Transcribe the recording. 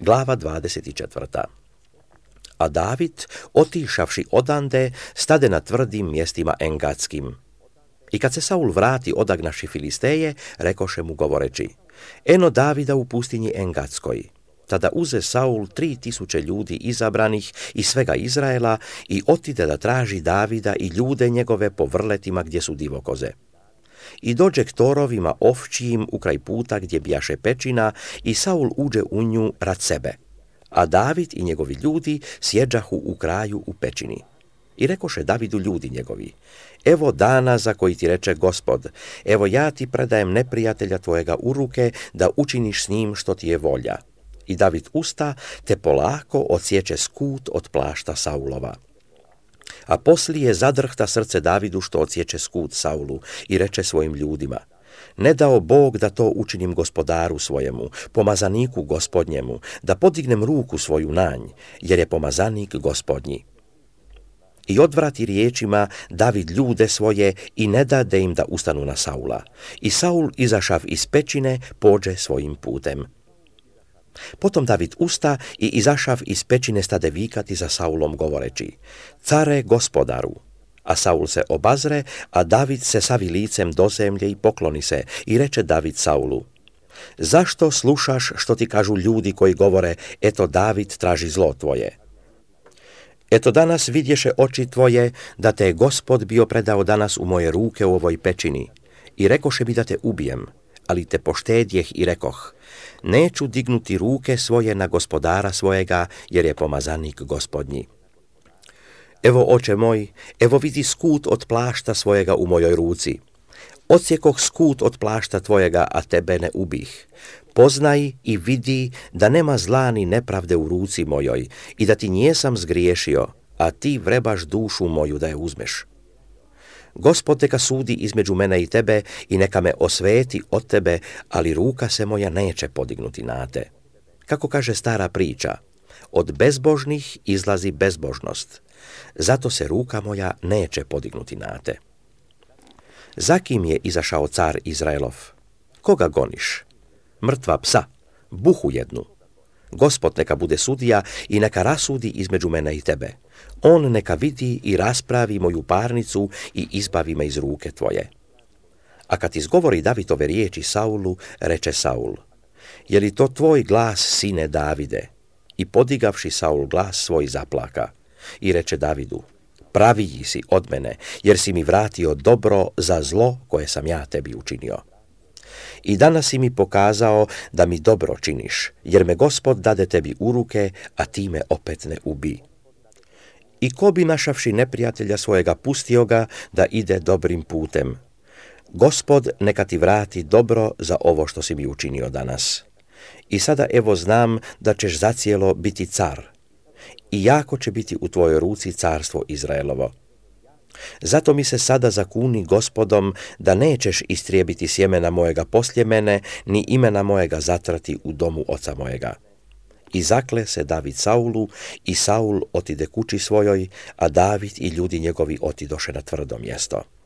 Glava 24. A David, otišavši odande, stade na tvrdim mjestima engatskim. I kad se Saul vrati odagnaši Filisteje, rekoše mu govoreći: Eno Davida u pustinji Engatskoj. Tada uze Saul 3000 ljudi izabranih iz svega Izraela i otide da traži Davida i ljude njegove po vrletima gdje su divokoze. I dođe k torovima ovčijim u kraj puta gdje bijaše pećina i Saul uđe u nju rad sebe. A David i njegovi ljudi sjeđahu u kraju u pećini. I rekoše Davidu ljudi njegovi: Evo dana za koji ti reče Gospod, evo ja ti predajem neprijatelja tvojega u ruke da učiniš s njim što ti je volja. I David usta te polako odsječe skut od plašta Saulova. A poslije zadrhta srce Davidu što odsječe skut Saulu i reče svojim ljudima: Ne dao Bog da to učinim gospodaru svojemu, pomazaniku gospodnjemu, da podignem ruku svoju na nj, jer je pomazanik gospodnji. I odvrati riječima David ljude svoje i ne dade im da ustanu na Saula. I Saul izašav iz pećine, pođe svojim putem. Potom David usta i izašav iz pećine stade vikati za Saulom govoreći: Care gospodaru! A Saul se obazre, a David se savi licem do zemlje i pokloni se i reče David Saulu: Zašto slušaš što ti kažu ljudi koji govore: Eto David traži zlo tvoje? Eto danas vidješe oči tvoje da te je Gospod bio predao danas u moje ruke u ovoj pećini i rekoše mi da te ubijem, ali te poštedjeh i rekoh: Neću dignuti ruke svoje na gospodara svojega, jer je pomazanik gospodnji. Evo, oče moj, evo vidi skut od plašta svojega u mojoj ruci. Odsjekoh skut od plašta tvojega, a tebe ne ubih. Poznaj i vidi da nema zla ni nepravde u ruci mojoj i da ti njesam zgriješio, a ti vrebaš dušu moju da je uzmeš. Gospod neka sudi između mene i tebe i neka me osveti od tebe, ali ruka se moja neće podignuti na te. Kako kaže stara priča, od bezbožnih izlazi bezbožnost, zato se ruka moja neće podignuti na te. Za kim je izašao car Izraelov? Koga goniš? Mrtva psa, buhu jednu. Gospod neka bude sudija i neka rasudi između mene i tebe. On neka vidi i raspravi moju parnicu i izbavi me iz ruke tvoje. A kad izgovori David ove riječi Saulu, reče Saul: Je li to tvoj glas, sine Davide? I podigavši Saul glas svoj zaplaka. I reče Davidu: Praviji si od mene, jer si mi vratio dobro za zlo koje sam ja tebi učinio. I danas si mi pokazao da mi dobro činiš, jer me Gospod dade tebi u ruke, a ti me opet ne ubi. I ko bi našavši neprijatelja svojega pustio ga da ide dobrim putem? Gospod neka ti vrati dobro za ovo što si mi učinio danas. I sada evo znam da ćeš zacijelo biti car. I jako će biti u tvojoj ruci carstvo Izraelovo. Zato mi se sada zakuni Gospodom da nećeš istrijebiti sjemena mojega poslije mene, ni imena mojega zatrati u domu oca mojega. I zakle se David Saulu i Saul otide kući svojoj, a David i ljudi njegovi otidoše na tvrdo mjesto.